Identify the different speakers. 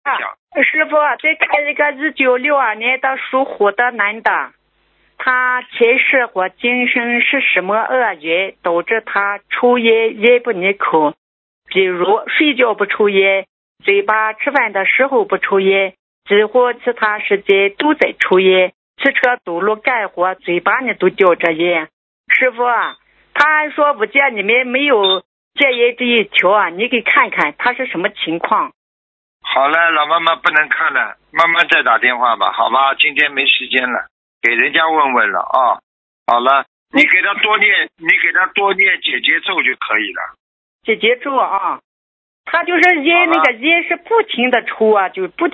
Speaker 1: 师傅，再看一个1962年的属虎的男的，他前世或今生是什么恶缘导致他抽烟烟不离口？比如睡觉不抽烟，嘴巴吃饭的时候不抽烟，几乎其他时间都在抽烟，骑车走路干活嘴巴里都叼着烟。师傅啊，他还说五戒里面没有戒烟这一条啊，你给看看他是什么情况？
Speaker 2: 好了，老妈妈不能看了，慢慢再打电话吧，好吧？今天没时间了，给人家问问了啊。好了，你给他多念姐姐咒就可以了。
Speaker 1: 姐姐咒啊，他就是烟那个烟是不停的抽啊，就不